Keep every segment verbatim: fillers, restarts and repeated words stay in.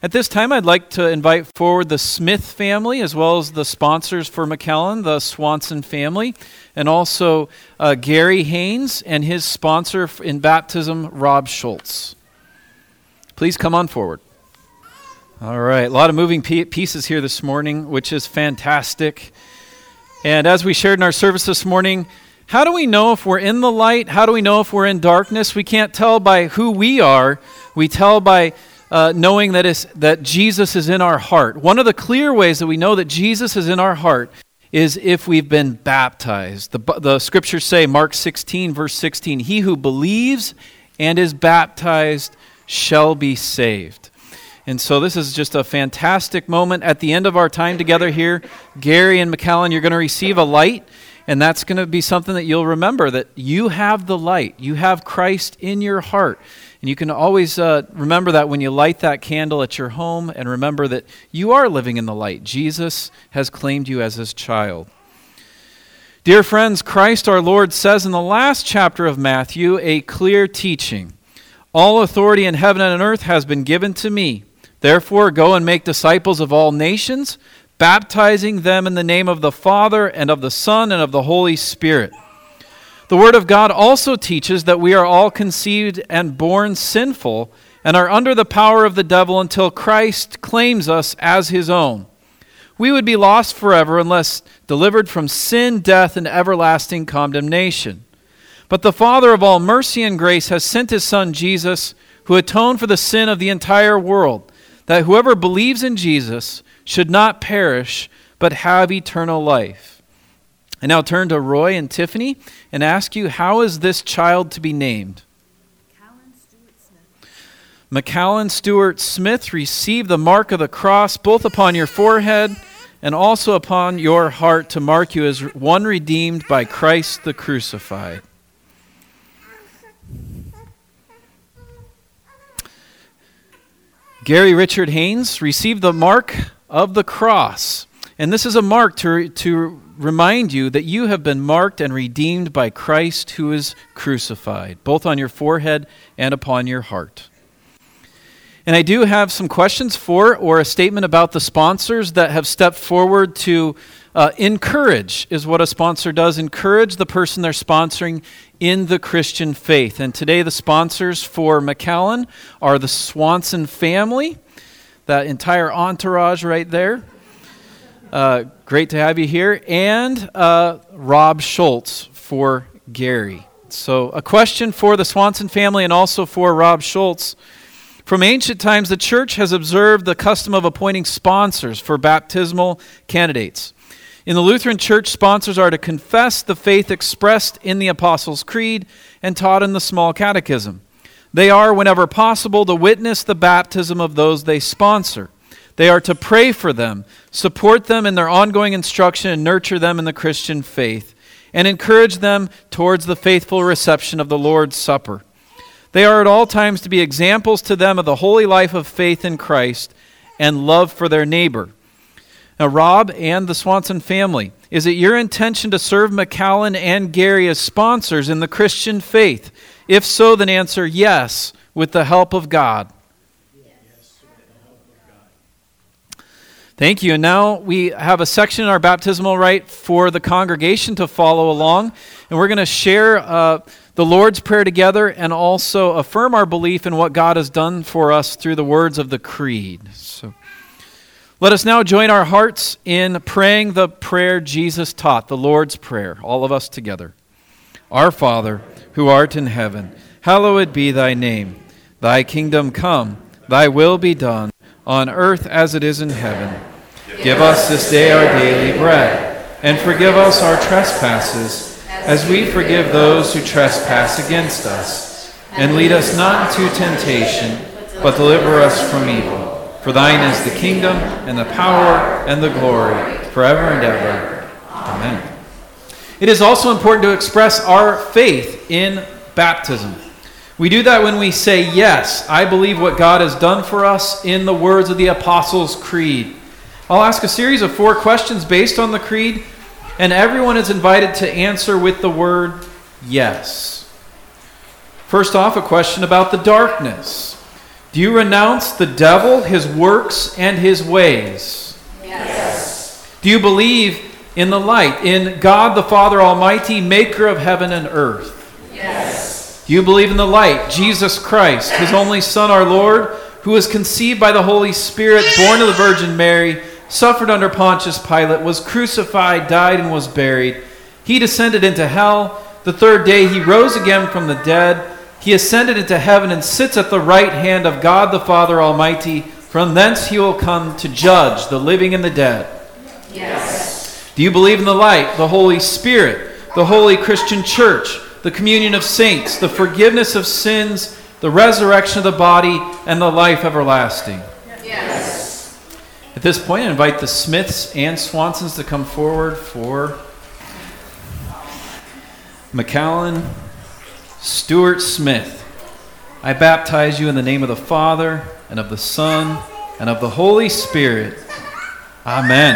At this time, I'd like to invite forward the Smith family, as well as the sponsors for McAllen, the Swanson family, and also uh, Gary Haynes and his sponsor in baptism, Rob Schultz. Please come on forward. All right, a lot of moving pieces here this morning, which is fantastic. And as we shared in our service this morning, how do we know if we're in the light? How do we know if we're in darkness? We can't tell by who we are. We tell by Uh, knowing that, is, that Jesus is in our heart. One of the clear ways that we know that Jesus is in our heart is if we've been baptized. The, the scriptures say, Mark sixteen, verse sixteen, "He who believes and is baptized shall be saved." And so this is just a fantastic moment. At the end of our time together here, Gary and McAllen, you're going to receive a light, and that's going to be something that you'll remember, that you have the light. You have Christ in your heart. And you can always uh, remember that when you light that candle at your home, and remember that you are living in the light. Jesus has claimed you as his child. Dear friends, Christ our Lord says in the last chapter of Matthew a clear teaching. "All authority in heaven and on earth has been given to me. Therefore go and make disciples of all nations, baptizing them in the name of the Father and of the Son and of the Holy Spirit." The Word of God also teaches that we are all conceived and born sinful and are under the power of the devil until Christ claims us as his own. We would be lost forever unless delivered from sin, death, and everlasting condemnation. But the Father of all mercy and grace has sent his Son Jesus, who atoned for the sin of the entire world, that whoever believes in Jesus should not perish but have eternal life. I now turn to Roy and Tiffany and ask you, how is this child to be named? McAllen Stewart Smith. McAllen Stewart Smith, receive the mark of the cross both upon your forehead and also upon your heart to mark you as one redeemed by Christ the crucified. Gary Richard Haynes, receive the mark of the cross. And this is a mark to, to remind you that you have been marked and redeemed by Christ who is crucified, both on your forehead and upon your heart. And I do have some questions for or a statement about the sponsors that have stepped forward to uh, encourage, is what a sponsor does, encourage the person they're sponsoring in the Christian faith. And today the sponsors for McAllen are the Swanson family, that entire entourage right there. Uh, great to have you here. And uh, Rob Schultz for Gary. So a question for the Swanson family and also for Rob Schultz. From ancient times, the church has observed the custom of appointing sponsors for baptismal candidates. In the Lutheran Church, sponsors are to confess the faith expressed in the Apostles' Creed and taught in the Small Catechism. They are, whenever possible, to witness the baptism of those they sponsor. They are to pray for them, support them in their ongoing instruction, and nurture them in the Christian faith, and encourage them towards the faithful reception of the Lord's Supper. They are at all times to be examples to them of the holy life of faith in Christ and love for their neighbor. Now, Rob and the Swanson family, is it your intention to serve McAllen and Gary as sponsors in the Christian faith? If so, then answer yes, with the help of God. Thank you. And now we have a section in our baptismal rite for the congregation to follow along. And we're going to share uh, the Lord's Prayer together and also affirm our belief in what God has done for us through the words of the Creed. So let us now join our hearts in praying the prayer Jesus taught, the Lord's Prayer, all of us together. Our Father, who art in heaven, hallowed be thy name. Thy kingdom come, thy will be done, on earth as it is in heaven. Give us this day our daily bread, and forgive us our trespasses, as we forgive those who trespass against us. And lead us not into temptation, but deliver us from evil. For thine is the kingdom, and the power, and the glory, forever and ever. Amen. It is also important to express our faith in baptism. We do that when we say, yes, I believe what God has done for us in the words of the Apostles' Creed. I'll ask a series of four questions based on the Creed, and everyone is invited to answer with the word yes. First off, a question about the darkness. Do you renounce the devil, his works, and his ways? Yes. Do you believe in the light, in God the Father Almighty, maker of heaven and earth? Yes. Do you believe in the light, Jesus Christ, his only Son, our Lord, who was conceived by the Holy Spirit, born of the Virgin Mary, suffered under Pontius Pilate, was crucified, died, and was buried. He descended into hell. The third day he rose again from the dead. He ascended into heaven and sits at the right hand of God the Father Almighty. From thence he will come to judge the living and the dead. Yes. Do you believe in the light, the Holy Spirit, the holy Christian church, the communion of saints, the forgiveness of sins, the resurrection of the body, and the life everlasting? Yes. At this point, I invite the Smiths and Swansons to come forward for Macallan Stuart Smith. I baptize you in the name of the Father, and of the Son, and of the Holy Spirit. Amen.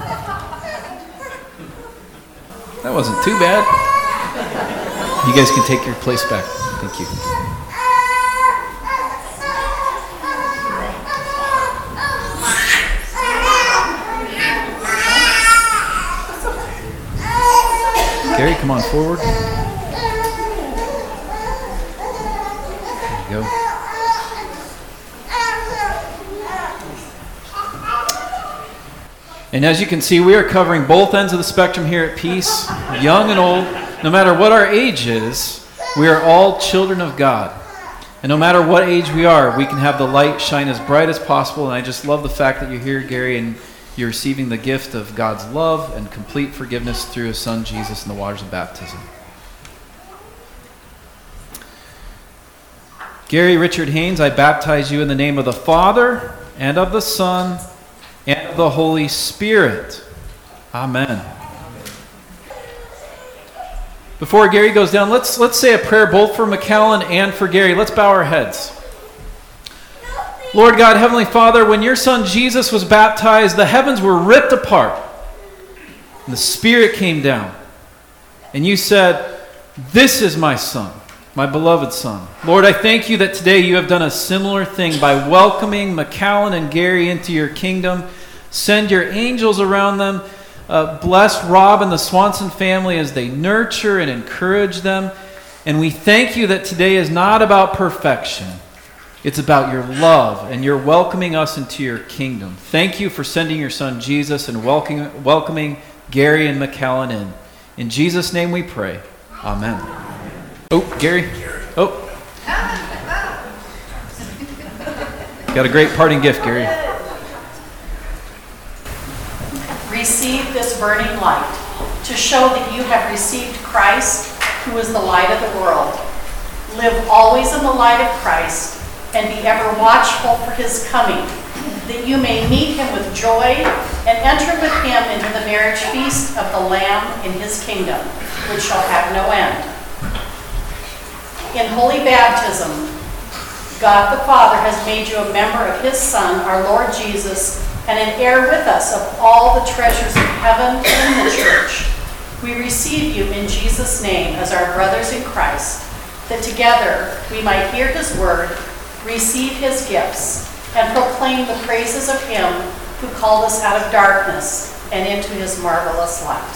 That wasn't too bad. You guys can take your place back. Thank you. Gary, come on forward. There you go. And as you can see, we are covering both ends of the spectrum here at Peace, young and old. No matter what our age is, we are all children of God. And no matter what age we are, we can have the light shine as bright as possible. And I just love the fact that you're here, Gary, and you're receiving the gift of God's love and complete forgiveness through his Son, Jesus, in the waters of baptism. Gary Richard Haynes, I baptize you in the name of the Father, and of the Son, and of the Holy Spirit. Amen. Before Gary goes down, let's let's say a prayer both for Macallan and for Gary. Let's bow our heads. Lord God, Heavenly Father, when your Son Jesus was baptized, the heavens were ripped apart, and the Spirit came down. And you said, "This is my Son, my beloved Son." Lord, I thank you that today you have done a similar thing by welcoming Macallan and Gary into your kingdom. Send your angels around them. Uh, bless Rob and the Swanson family as they nurture and encourage them. And we thank you that today is not about perfection. It's about your love, and you're welcoming us into your kingdom. Thank you for sending your Son Jesus and welcoming, welcoming Gary and Macallan in. In Jesus' name we pray. Amen. Oh, Gary. Oh. Got a great parting gift, Gary. Receive this burning light to show that you have received Christ, who is the light of the world. Live always in the light of Christ and be ever watchful for his coming, that you may meet him with joy and enter with him into the marriage feast of the Lamb in his kingdom, which shall have no end. In holy baptism, God the Father has made you a member of his Son, our Lord Jesus, and an heir with us of all the treasures of heaven and the church. We receive you in Jesus' name as our brothers in Christ, that together we might hear his word, receive his gifts, and proclaim the praises of him who called us out of darkness and into his marvelous light.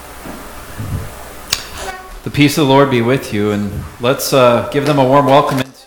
The peace of the Lord be with you, and let's uh, give them a warm welcome into